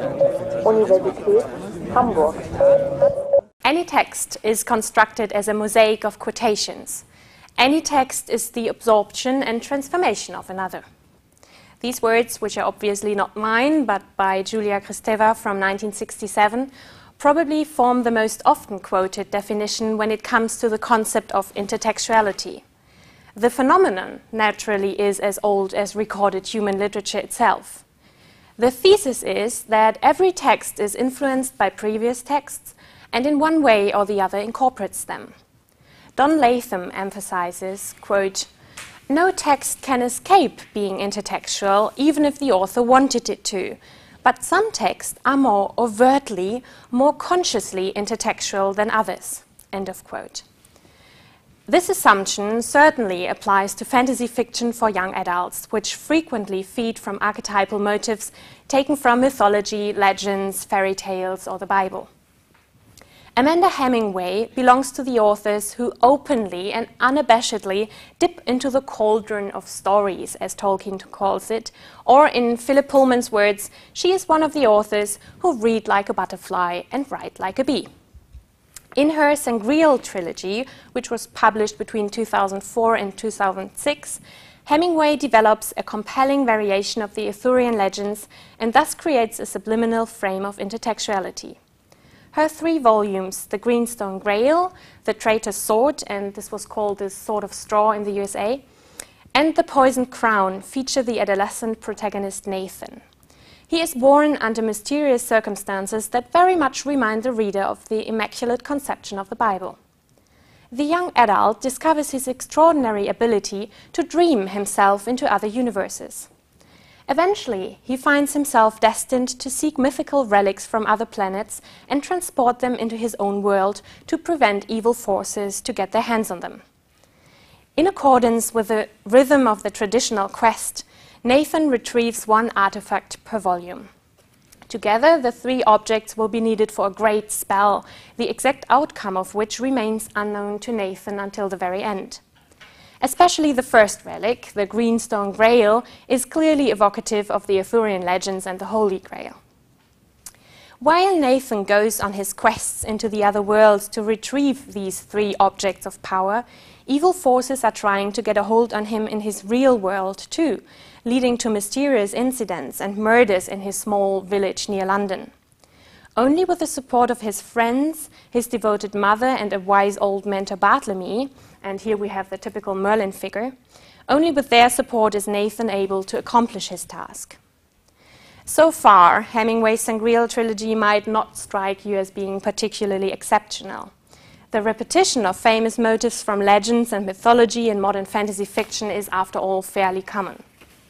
Universität Hamburg. Any text is constructed as a mosaic of quotations. Any text is the absorption and transformation of another. These words, which are obviously not mine, but by Julia Kristeva from 1967, probably form the most often quoted definition when it comes to the concept of intertextuality. The phenomenon, naturally, is as old as recorded human literature itself. The thesis is that every text is influenced by previous texts and in one way or the other incorporates them. Don Latham emphasizes, quote, "No text can escape being intertextual even if the author wanted it to, but some texts are more overtly, more consciously intertextual than others." End of quote. This assumption certainly applies to fantasy fiction for young adults, which frequently feed from archetypal motifs taken from mythology, legends, fairy tales, or the Bible. Amanda Hemingway belongs to the authors who openly and unabashedly dip into the cauldron of stories, as Tolkien calls it, or in Philip Pullman's words, she is one of the authors who read like a butterfly and write like a bee. In her Sangreal trilogy, which was published between 2004 and 2006, Hemingway develops a compelling variation of the Arthurian legends and thus creates a subliminal frame of intertextuality. Her 3 volumes, The Greenstone Grail, The Traitor's Sword, and this was called the Sword of Straw in the USA, and The Poisoned Crown, feature the adolescent protagonist Nathan. He is born under mysterious circumstances that very much remind the reader of the Immaculate Conception of the Bible. The young adult discovers his extraordinary ability to dream himself into other universes. Eventually, he finds himself destined to seek mythical relics from other planets and transport them into his own world to prevent evil forces to get their hands on them. In accordance with the rhythm of the traditional quest, Nathan retrieves 1 artifact per volume. Together, the 3 objects will be needed for a great spell, the exact outcome of which remains unknown to Nathan until the very end. Especially the first relic, the Greenstone Grail, is clearly evocative of the Arthurian legends and the Holy Grail. While Nathan goes on his quests into the other worlds to retrieve these 3 objects of power, evil forces are trying to get a hold on him in his real world too, leading to mysterious incidents and murders in his small village near London. Only with the support of his friends, his devoted mother and a wise old mentor Bartlemy, and here we have the typical Merlin figure, only with their support is Nathan able to accomplish his task. So far, Hemingway's Sangreal trilogy might not strike you as being particularly exceptional. The repetition of famous motifs from legends and mythology in modern fantasy fiction is, after all, fairly common.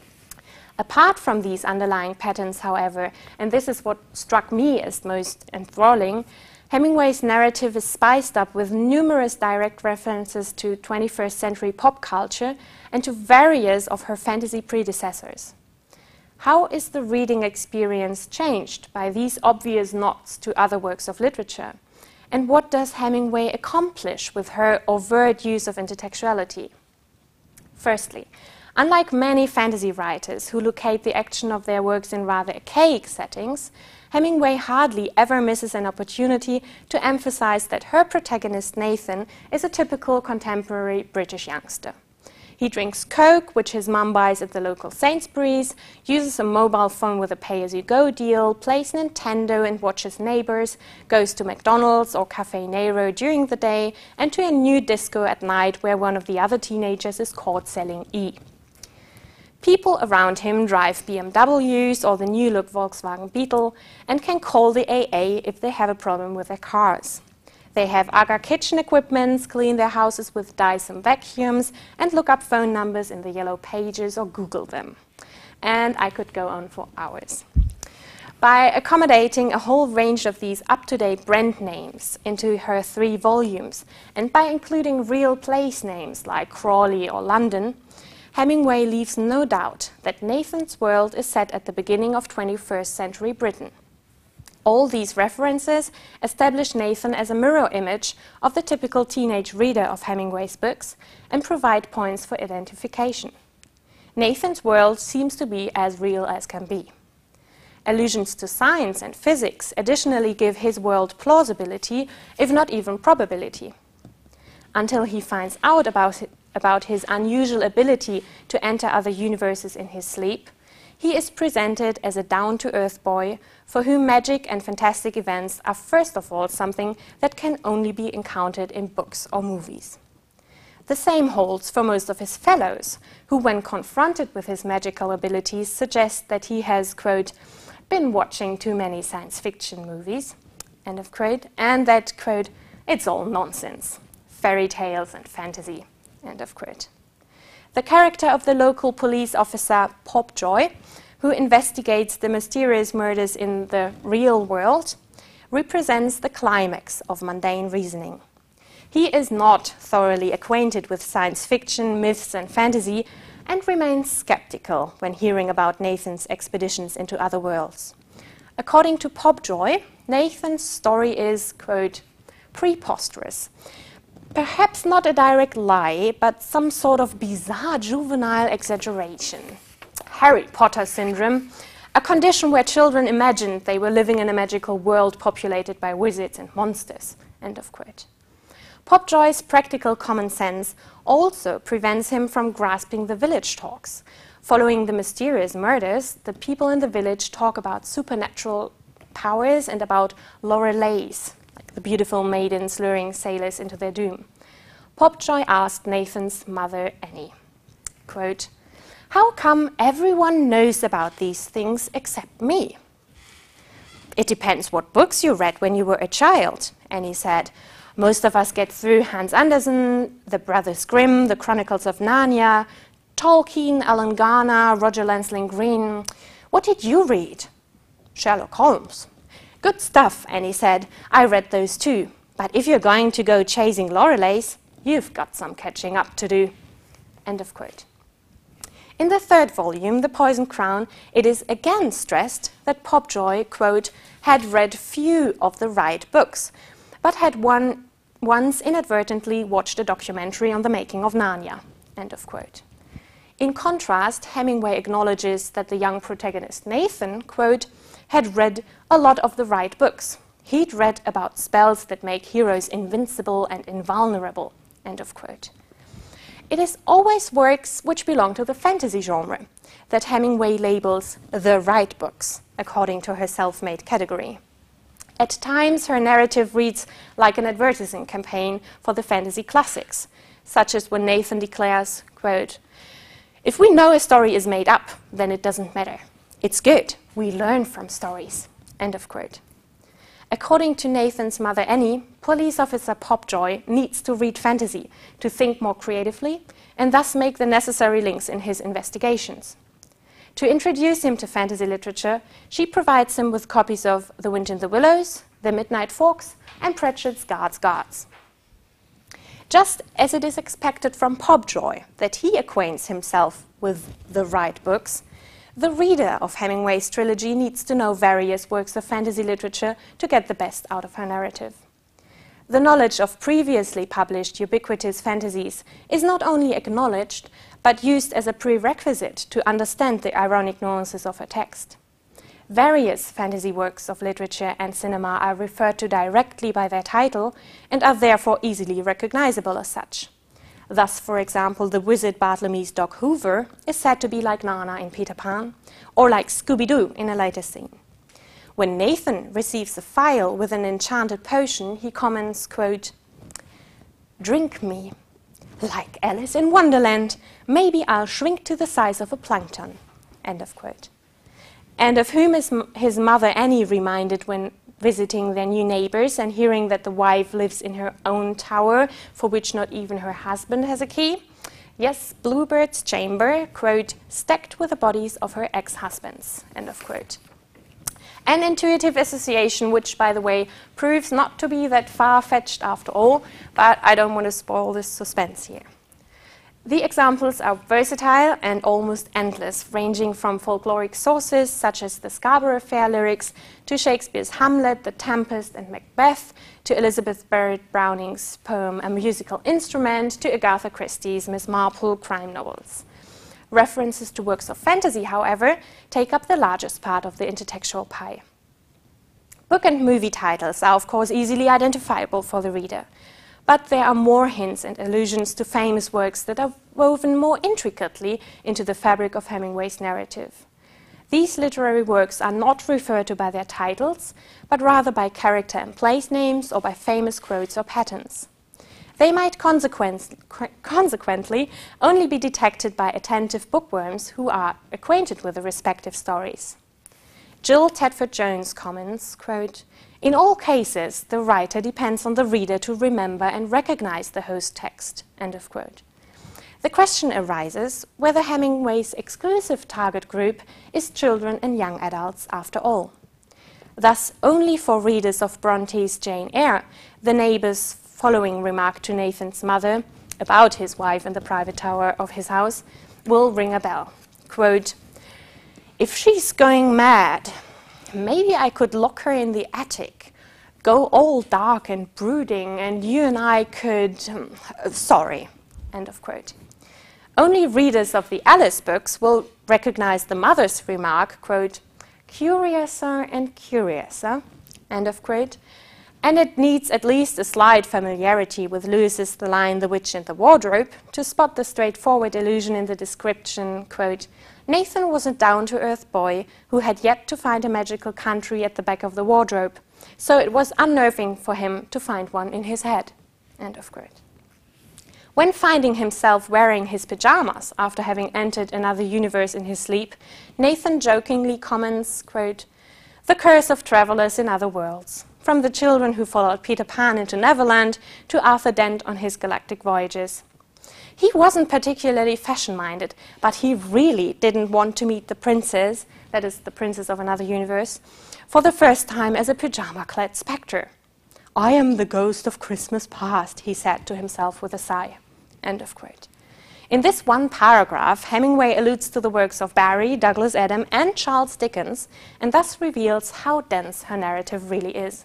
Apart from these underlying patterns, however, and this is what struck me as most enthralling, Hemingway's narrative is spiced up with numerous direct references to 21st century pop culture and to various of her fantasy predecessors. How is the reading experience changed by these obvious nods to other works of literature? And what does Hemingway accomplish with her overt use of intertextuality? Firstly, unlike many fantasy writers who locate the action of their works in rather archaic settings, Hemingway hardly ever misses an opportunity to emphasize that her protagonist Nathan is a typical contemporary British youngster. He drinks Coke, which his mum buys at the local Sainsbury's, uses a mobile phone with a pay-as-you-go deal, plays Nintendo and watches Neighbours, goes to McDonald's or Café Nero during the day, and to a new disco at night where one of the other teenagers is caught selling E. People around him drive BMWs or the new-look Volkswagen Beetle and can call the AA if they have a problem with their cars. They have AGA kitchen equipment, clean their houses with Dyson vacuums, and look up phone numbers in the yellow pages or Google them. And I could go on for hours. By accommodating a whole range of these up-to-date brand names into her 3 volumes, and by including real place names like Crawley or London, Hemingway leaves no doubt that Nathan's world is set at the beginning of 21st century Britain. All these references establish Nathan as a mirror image of the typical teenage reader of Hemingway's books and provide points for identification. Nathan's world seems to be as real as can be. Allusions to science and physics additionally give his world plausibility, if not even probability. Until he finds out about his unusual ability to enter other universes in his sleep, he is presented as a down-to-earth boy for whom magic and fantastic events are first of all something that can only be encountered in books or movies. The same holds for most of his fellows, who when confronted with his magical abilities suggest that he has, quote, been watching too many science fiction movies, end of quote, and that, quote, it's all nonsense, fairy tales and fantasy, end of quote. The character of the local police officer Popjoy, who investigates the mysterious murders in the real world, represents the climax of mundane reasoning. He is not thoroughly acquainted with science fiction, myths and fantasy, and remains skeptical when hearing about Nathan's expeditions into other worlds. According to Popjoy, Nathan's story is, quote, preposterous. Perhaps not a direct lie, but some sort of bizarre juvenile exaggeration. Harry Potter syndrome, a condition where children imagined they were living in a magical world populated by wizards and monsters, end of quote. Popjoy's practical common sense also prevents him from grasping the village talks. Following the mysterious murders, the people in the village talk about supernatural powers and about Loreleis, like the beautiful maidens luring sailors into their doom. Popjoy asked Nathan's mother, Annie, quote, how come everyone knows about these things except me? It depends what books you read when you were a child, Annie said. Most of us get through Hans Andersen, the Brothers Grimm, the Chronicles of Narnia, Tolkien, Alan Garner, Roger Lansling Green. What did you read? Sherlock Holmes. Good stuff, Annie said. I read those too. But if you're going to go chasing Loreleis, you've got some catching up to do. End of quote. In the third volume, The Poisoned Crown, it is again stressed that Popjoy, quote, had read few of the right books, but had once inadvertently watched a documentary on the making of Narnia, end of quote. In contrast, Hemingway acknowledges that the young protagonist Nathan, quote, had read a lot of the right books. He'd read about spells that make heroes invincible and invulnerable, end of quote. It is always works which belong to the fantasy genre that Hemingway labels the right books, according to her self-made category. At times, her narrative reads like an advertising campaign for the fantasy classics, such as when Nathan declares, quote, if we know a story is made up, then it doesn't matter. It's good. We learn from stories, end of quote. According to Nathan's mother, Annie, police officer Popjoy needs to read fantasy to think more creatively and thus make the necessary links in his investigations. To introduce him to fantasy literature, she provides him with copies of The Wind in the Willows, The Midnight Forks, and Pratchett's Guards' Guards. Just as it is expected from Popjoy that he acquaints himself with the right books, the reader of Hemingway's trilogy needs to know various works of fantasy literature to get the best out of her narrative. The knowledge of previously published ubiquitous fantasies is not only acknowledged, but used as a prerequisite to understand the ironic nuances of her text. Various fantasy works of literature and cinema are referred to directly by their title and are therefore easily recognizable as such. Thus, for example, the wizard Bartlemy's dog Hoover is said to be like Nana in Peter Pan, or like Scooby-Doo in a later scene. When Nathan receives a phial with an enchanted potion, he comments, quote, drink me. Like Alice in Wonderland, maybe I'll shrink to the size of a plankton, end of quote. And of whom is his mother Annie reminded when visiting their new neighbors and hearing that the wife lives in her own tower, for which not even her husband has a key? Yes, Bluebird's chamber, quote, stacked with the bodies of her ex-husbands, end of quote. An intuitive association, which, by the way, proves not to be that far-fetched after all, but I don't want to spoil the suspense here. The examples are versatile and almost endless, ranging from folkloric sources such as the Scarborough Fair lyrics to Shakespeare's Hamlet, The Tempest, and Macbeth, to Elizabeth Barrett Browning's poem A Musical Instrument, to Agatha Christie's Miss Marple crime novels. References to works of fantasy, however, take up the largest part of the intertextual pie. Book and movie titles are, of course, easily identifiable for the reader, but there are more hints and allusions to famous works that are woven more intricately into the fabric of Hemingway's narrative. These literary works are not referred to by their titles, but rather by character and place names or by famous quotes or patterns. They might consequently only be detected by attentive bookworms who are acquainted with the respective stories. Jill Tedford-Jones comments, quote, "In all cases, the writer depends on the reader to remember and recognize the host text," end of quote. The question arises whether Hemingway's exclusive target group is children and young adults after all. Thus, only for readers of Bronte's Jane Eyre, the neighbor's following remark to Nathan's mother about his wife in the private tower of his house will ring a bell. Quote, "If she's going mad, maybe I could lock her in the attic, go all dark and brooding, and you and I could... sorry," end of quote. Only readers of the Alice books will recognize the mother's remark, quote, "curiouser and curiouser," end of quote, and it needs at least a slight familiarity with Lewis's The Lion, the Witch, and the Wardrobe to spot the straightforward allusion in the description, quote, "Nathan was a down-to-earth boy who had yet to find a magical country at the back of the wardrobe, so it was unnerving for him to find one in his head," end of quote. When finding himself wearing his pajamas after having entered another universe in his sleep, Nathan jokingly comments, quote, "The curse of travelers in other worlds, from the children who followed Peter Pan into Neverland to Arthur Dent on his galactic voyages. He wasn't particularly fashion-minded, but he really didn't want to meet the princess, that is, the princess of another universe, for the first time as a pajama-clad spectre. 'I am the ghost of Christmas past,' he said to himself with a sigh," end of quote. In this one paragraph, Hemingway alludes to the works of Barrie, Douglas Adam, and Charles Dickens, and thus reveals how dense her narrative really is.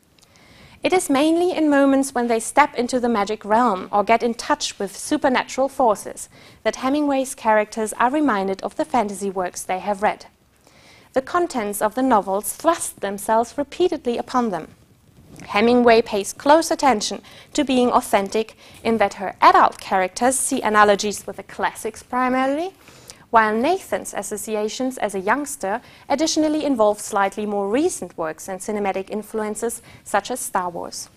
It is mainly in moments when they step into the magic realm or get in touch with supernatural forces that Hemingway's characters are reminded of the fantasy works they have read. The contents of the novels thrust themselves repeatedly upon them. Hemingway pays close attention to being authentic in that her adult characters see analogies with the classics primarily, while Nathan's associations as a youngster additionally involve slightly more recent works and cinematic influences such as Star Wars.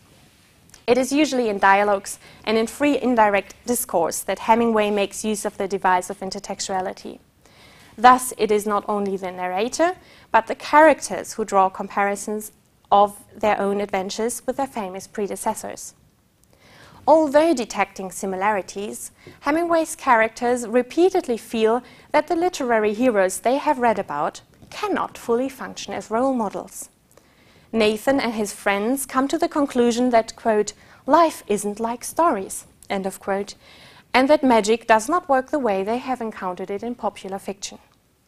It is usually in dialogues and in free indirect discourse that Hemingway makes use of the device of intertextuality. Thus, it is not only the narrator, but the characters who draw comparisons of their own adventures with their famous predecessors. Although detecting similarities, Hemingway's characters repeatedly feel that the literary heroes they have read about cannot fully function as role models. Nathan and his friends come to the conclusion that, quote, "life isn't like stories," end of quote, and that magic does not work the way they have encountered it in popular fiction.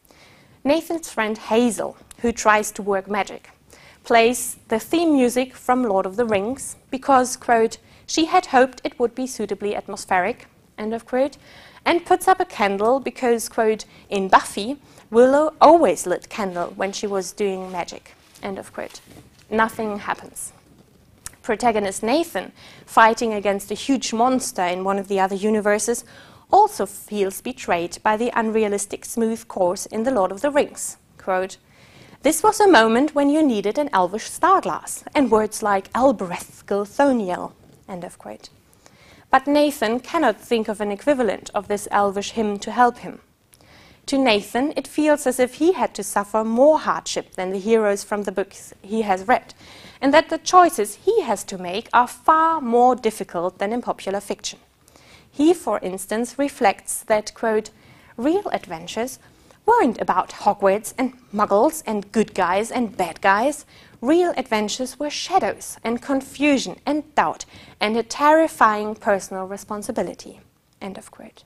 Nathan's friend Hazel, who tries to work magic, plays the theme music from Lord of the Rings because, quote, "she had hoped it would be suitably atmospheric," end of quote, and puts up a candle because, quote, "in Buffy, Willow always lit candle when she was doing magic," end of quote. Nothing happens. Protagonist Nathan, fighting against a huge monster in one of the other universes, also feels betrayed by the unrealistic smooth course in The Lord of the Rings. Quote, "This was a moment when you needed an elvish starglass, and words like Albereth Gilthoniel," end of quote. But Nathan cannot think of an equivalent of this elvish hymn to help him. To Nathan, it feels as if he had to suffer more hardship than the heroes from the books he has read, and that the choices he has to make are far more difficult than in popular fiction. He, for instance, reflects that, quote, "real adventures weren't about Hogwarts and muggles and good guys and bad guys. Real adventures were shadows and confusion and doubt and a terrifying personal responsibility," end of quote.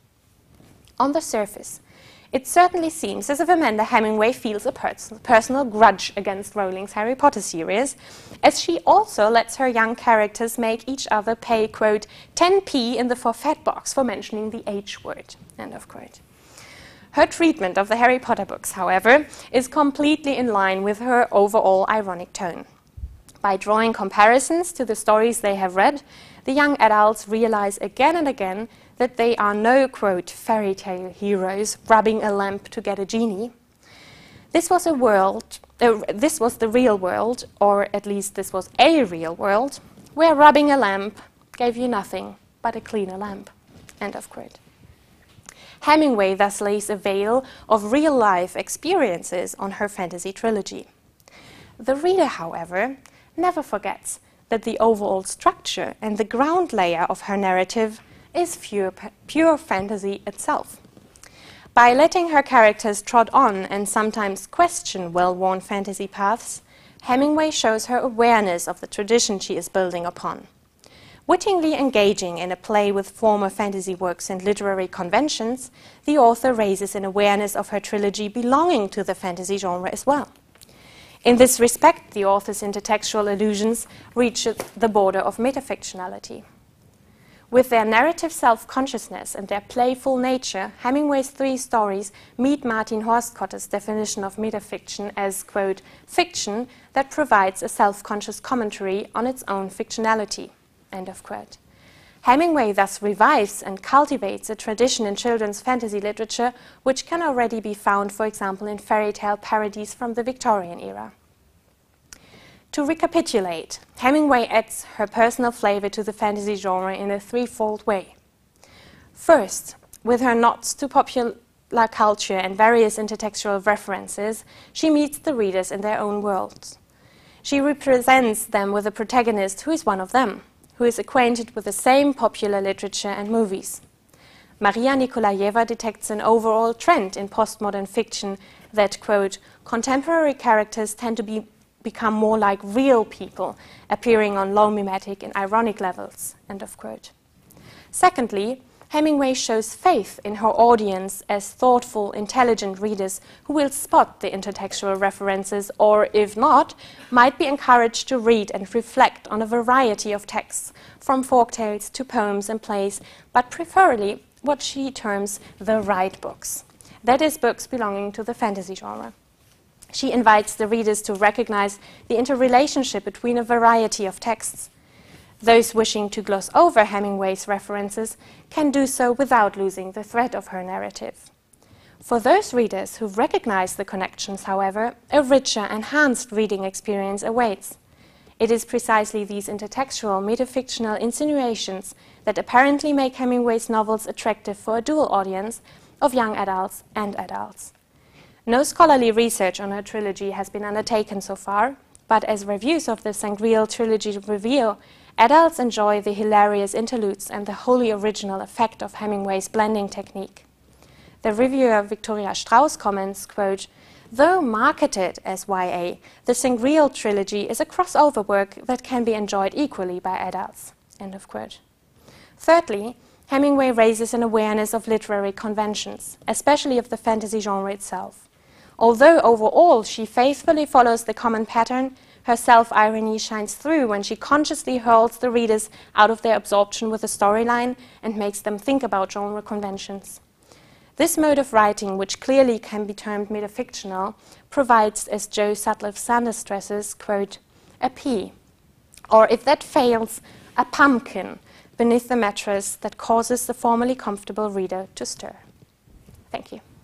On the surface, it certainly seems as if Amanda Hemingway feels a personal grudge against Rowling's Harry Potter series, as she also lets her young characters make each other pay, quote, 10p in the forfeit box for mentioning the H word, end of quote. Her treatment of the Harry Potter books, however, is completely in line with her overall ironic tone. By drawing comparisons to the stories they have read, the young adults realize again and again that they are no, quote, fairy tale heroes rubbing a lamp to get a genie. This was the real world, or at least this was a real world, where rubbing a lamp gave you nothing but a cleaner lamp, end of quote. Hemingway thus lays a veil of real-life experiences on her fantasy trilogy. The reader, however, never forgets that the overall structure and the ground layer of her narrative is pure fantasy itself. By letting her characters trot on and sometimes question well-worn fantasy paths, Hemingway shows her awareness of the tradition she is building upon. Wittingly engaging in a play with former fantasy works and literary conventions, the author raises an awareness of her trilogy belonging to the fantasy genre as well. In this respect, the author's intertextual allusions reach the border of metafictionality. With their narrative self-consciousness and their playful nature, Hemingway's three stories meet Martin Horstkotte's definition of metafiction as, quote, fiction that provides a self-conscious commentary on its own fictionality, end of quote. Hemingway thus revives and cultivates a tradition in children's fantasy literature which can already be found, for example, in fairy tale parodies from the Victorian era. To recapitulate, Hemingway adds her personal flavor to the fantasy genre in a threefold way. First, with her nods to popular culture and various intertextual references, she meets the readers in their own worlds. She represents them with a protagonist who is one of them, who is acquainted with the same popular literature and movies. Maria Nikolayeva detects an overall trend in postmodern fiction that, quote, contemporary characters tend to become more like real people, appearing on low mimetic and ironic levels, end of quote. Secondly, Hemingway shows faith in her audience as thoughtful, intelligent readers who will spot the intertextual references or, if not, might be encouraged to read and reflect on a variety of texts, from folktales to poems and plays, but preferably what she terms the right books. That is, books belonging to the fantasy genre. She invites the readers to recognize the interrelationship between a variety of texts. Those wishing to gloss over Hemingway's references can do so without losing the thread of her narrative. For those readers who recognize the connections, however, a richer, enhanced reading experience awaits. It is precisely these intertextual, metafictional insinuations that apparently make Hemingway's novels attractive for a dual audience of young adults and adults. No scholarly research on her trilogy has been undertaken so far, but as reviews of the Sangreal trilogy reveal, adults enjoy the hilarious interludes and the wholly original effect of Hemingway's blending technique. The reviewer Victoria Strauss comments, quote, though marketed as YA, the Sangreal trilogy is a crossover work that can be enjoyed equally by adults, end of quote. Thirdly, Hemingway raises an awareness of literary conventions, especially of the fantasy genre itself. Although overall she faithfully follows the common pattern, her self-irony shines through when she consciously hurls the readers out of their absorption with a storyline and makes them think about genre conventions. This mode of writing, which clearly can be termed metafictional, provides, as Joe Sutcliffe Sanders stresses, quote, a pea, or if that fails, a pumpkin beneath the mattress that causes the formerly comfortable reader to stir. Thank you.